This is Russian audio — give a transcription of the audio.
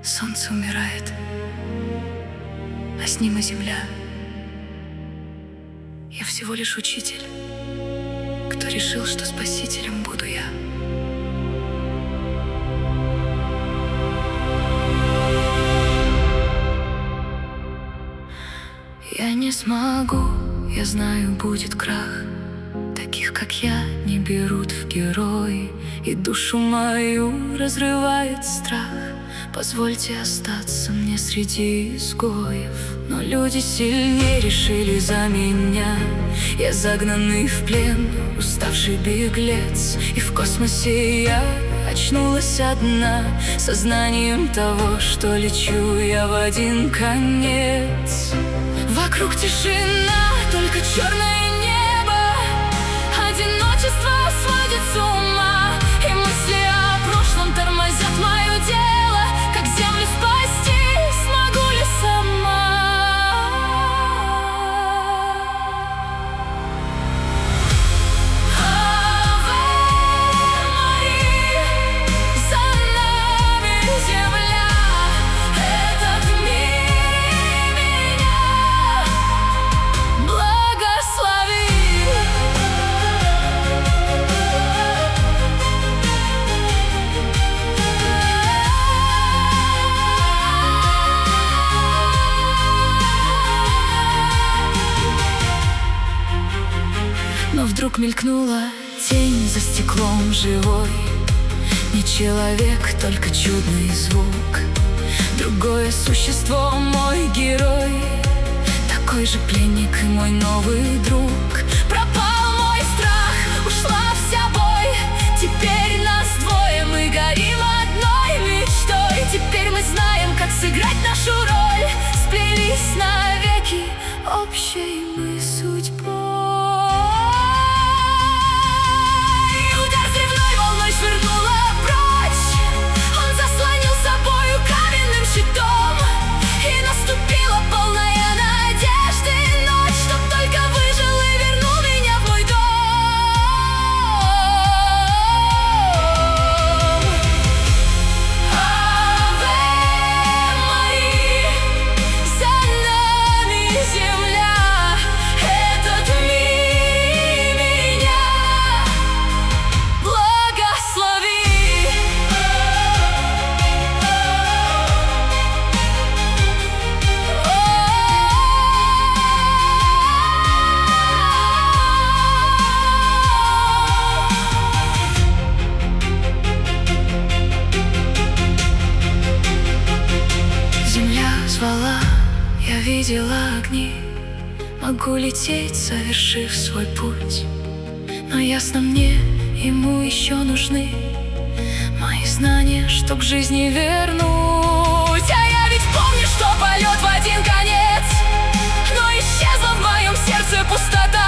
Солнце умирает, а с ним и земля. Я всего лишь учитель, кто решил, что спасителем буду я. Я не смогу, я знаю, будет крах. Таких, как я, не берут в герои, и душу мою разрывает страх. Позвольте остаться мне среди изгоев, но люди сильнее решили за меня. Я загнанный в плен, уставший беглец, и в космосе я очнулась одна, сознанием того, что лечу я в один конец. Вокруг тишина, только черное небо, одиночество сводит с ума, и мысли о прошлом тормозят мое дело. Как землю спасти, смогу ли сама? Аве Мария, за нами земля, этот мир меня благослови. Но вдруг мелькнула тень за стеклом живой. Не человек, только чудный звук. Другое существо, мой герой, такой же пленник и мой новый друг. Пропал мой страх, ушла вся боль. Теперь нас двое, мы горим одной мечтой. Теперь мы знаем, как сыграть нашу роль. Сплелись навеки общей мы судьбой. Удар взрывной волной швырнула прочь. Он заслонил собою каменным щитом, и наступила полная надежды ночь, чтоб только выжил и вернул меня в мой дом. Аве Мария, за нами земля, этот мир меня благослови. Земля звала, я видела огни. Могу лететь, совершив свой путь, но ясно мне, ему еще нужны мои знания, чтоб к жизни вернуть. А я ведь помню, что полет в один конец, но исчезла в моем сердце пустота.